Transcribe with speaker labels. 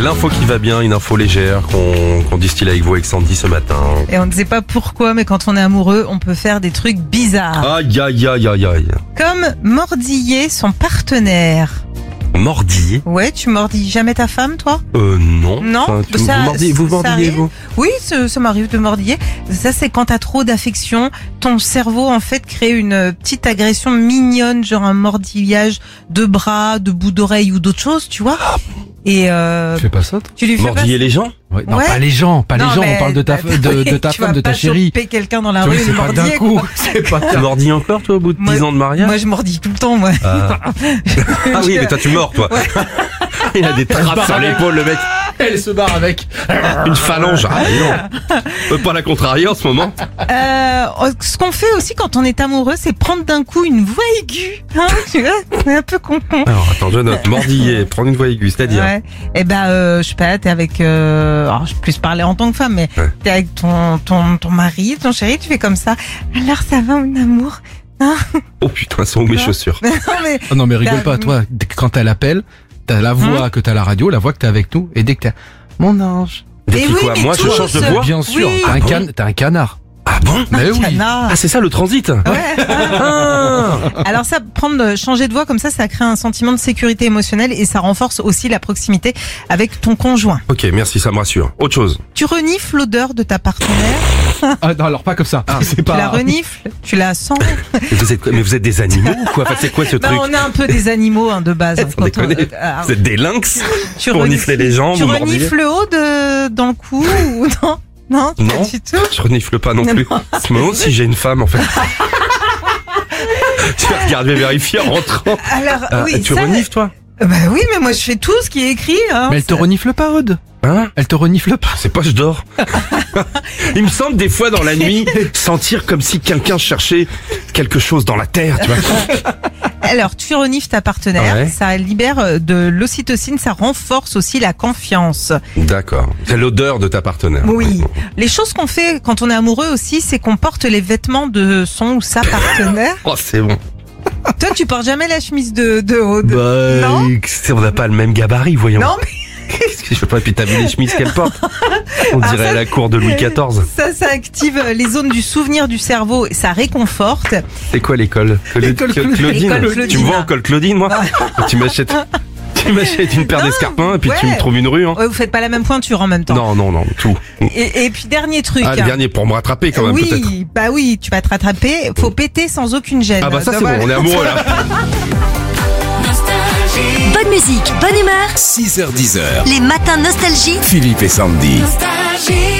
Speaker 1: l'info qui va bien, une info légère qu'on distille avec vous avec Sandy ce matin.
Speaker 2: Et on ne sait pas pourquoi, mais quand on est amoureux, on peut faire des trucs bizarres.
Speaker 1: Aïe aïe aïe aïe aïe.
Speaker 2: Comme mordiller son partenaire.
Speaker 1: Mordiller?
Speaker 2: Ouais, tu mordis jamais ta femme, toi?
Speaker 1: Non.
Speaker 2: Non,
Speaker 1: Enfin, vous
Speaker 2: ça
Speaker 1: mordillez,
Speaker 2: arrive.
Speaker 1: vous?
Speaker 2: Oui, ça m'arrive de mordiller. Ça, c'est quand t'as trop d'affection. Ton cerveau, en fait, crée une petite agression mignonne, genre un mordillage de bras, de bout d'oreille ou d'autre chose, tu vois. Et
Speaker 3: Tu fais pas ça, toi?
Speaker 2: tu lui fais
Speaker 1: Mordiller les gens?
Speaker 3: Ouais, non,
Speaker 2: Ouais.
Speaker 3: pas les gens,
Speaker 2: Non,
Speaker 3: on
Speaker 2: mais-
Speaker 3: parle de ta femme, de ta chérie.
Speaker 2: Tu vas pas choper quelqu'un dans la
Speaker 3: Tu vois,
Speaker 2: rue et
Speaker 3: c'est
Speaker 2: le
Speaker 3: pas d'un
Speaker 2: mordiller,
Speaker 3: coup.
Speaker 2: quoi.
Speaker 3: C'est pas
Speaker 1: Tu mordilles encore, toi, au bout de 10 ans de mariage?
Speaker 2: Moi, je mordis tout le temps, moi.
Speaker 1: Ah oui, mais toi, tu mords, toi. Il a des trappes sur l'épaule, le mec.
Speaker 3: Elle se barre avec.
Speaker 1: Une phalange. Ah, non. Pas la contrarier en ce moment.
Speaker 2: Ce qu'on fait aussi quand on est amoureux, c'est prendre d'un coup une voix aiguë. Hein, tu vois, c'est un peu con.
Speaker 1: Alors, attends, je note. Mordiller, prendre une voix aiguë, c'est-à-dire.
Speaker 2: Ouais. Et je sais pas, t'es avec, alors je peux plus parler en tant que femme, mais
Speaker 1: Ouais.
Speaker 2: t'es avec ton mari, ton chéri, tu fais comme ça. Alors ça va, mon amour?
Speaker 1: Oh putain, sont où mes chaussures?
Speaker 2: Non, mais,
Speaker 3: Oh non, mais rigole pas, toi. Quand elle appelle, t'as la voix que t'as à la radio, la voix que t'as avec nous, et dès que t'as mon ange.
Speaker 1: Depuis
Speaker 2: oui,
Speaker 1: quoi?
Speaker 2: mais
Speaker 1: Moi, je
Speaker 2: tous,
Speaker 1: change de voix?
Speaker 3: Bien sûr,
Speaker 2: Oui.
Speaker 3: t'as un canard.
Speaker 1: Ah bon?
Speaker 3: Mais oui.
Speaker 2: canard.
Speaker 1: Ah, c'est ça le transit?
Speaker 2: Ouais.
Speaker 1: Ah.
Speaker 2: Alors ça, changer de voix comme ça crée un sentiment de sécurité émotionnelle et ça renforce aussi la proximité avec ton conjoint.
Speaker 1: Ok, merci, ça me rassure. Autre chose.
Speaker 2: Tu renifles l'odeur de ta partenaire,
Speaker 3: Ah non, alors pas comme ça. C'est
Speaker 2: tu la
Speaker 3: pas.
Speaker 2: renifles, tu la sens.
Speaker 1: Mais vous êtes des animaux ou quoi? Enfin, c'est quoi ce
Speaker 2: Bah,
Speaker 1: truc?
Speaker 2: on est un peu des animaux de base. hein,
Speaker 1: Sans
Speaker 2: quand
Speaker 1: déconner.
Speaker 2: alors,
Speaker 1: Vous êtes des lynx?
Speaker 2: tu
Speaker 1: Pour renifler les gens,
Speaker 2: Tu
Speaker 1: vous mordillez?
Speaker 2: renifles le haut dans le cou ou non? Non,
Speaker 1: Non.
Speaker 2: pas du tout.
Speaker 1: Je renifle pas non plus. Je me demande si j'ai une femme en fait. Tu vas regarder, vérifier en rentrant.
Speaker 2: Alors oui,
Speaker 1: Tu
Speaker 2: ça,
Speaker 1: renifles toi?
Speaker 2: Bah oui, mais moi je fais tout ce qui est écrit. Hein,
Speaker 3: Mais elle te
Speaker 2: ça-
Speaker 3: renifle pas, Aude.
Speaker 1: Hein?
Speaker 3: Elle te renifle pas.
Speaker 1: C'est pas je dors. Il me semble des fois dans la nuit sentir comme si quelqu'un cherchait quelque chose dans la terre, tu vois.
Speaker 2: Alors tu renifles ta partenaire,
Speaker 1: Ouais.
Speaker 2: ça libère de l'ocytocine, ça renforce aussi la confiance.
Speaker 1: D'accord. C'est l'odeur de ta partenaire.
Speaker 2: Oui. Les choses qu'on fait quand on est amoureux aussi, c'est qu'on porte les vêtements de son ou sa partenaire.
Speaker 1: Oh, c'est bon.
Speaker 2: Toi, tu portes jamais la chemise de haut. Non.
Speaker 1: On n'a pas le même gabarit, voyons.
Speaker 2: Non, mais
Speaker 1: Qu'est-ce que je sais pas, puis t'as vu les chemises qu'elle porte? On dirait à la cour de Louis XIV.
Speaker 2: ça active les zones du souvenir du cerveau, et ça réconforte.
Speaker 1: C'est quoi l'école?
Speaker 3: L'école
Speaker 1: Claudine.
Speaker 2: L'école Claudine.
Speaker 1: Tu me vois en col Claudine, moi? Tu m'achètes une paire d'escarpins et puis tu
Speaker 2: ouais.
Speaker 1: me trouves une rue, hein?
Speaker 2: Ouais, vous faites pas la même pointure en même temps.
Speaker 1: Non, tout.
Speaker 2: Et puis dernier truc.
Speaker 1: Ah, le dernier pour me rattraper quand même, peut-être.
Speaker 2: oui, bah oui, tu vas te rattraper. Faut péter sans aucune gêne.
Speaker 1: Ah bah ça c'est
Speaker 2: Voilà.
Speaker 1: bon, on est amoureux là.
Speaker 4: Bonne musique, bonne humeur.
Speaker 5: 6h-10h,
Speaker 4: Les matins nostalgie.
Speaker 5: Philippe et Sandy.
Speaker 6: Nostalgie.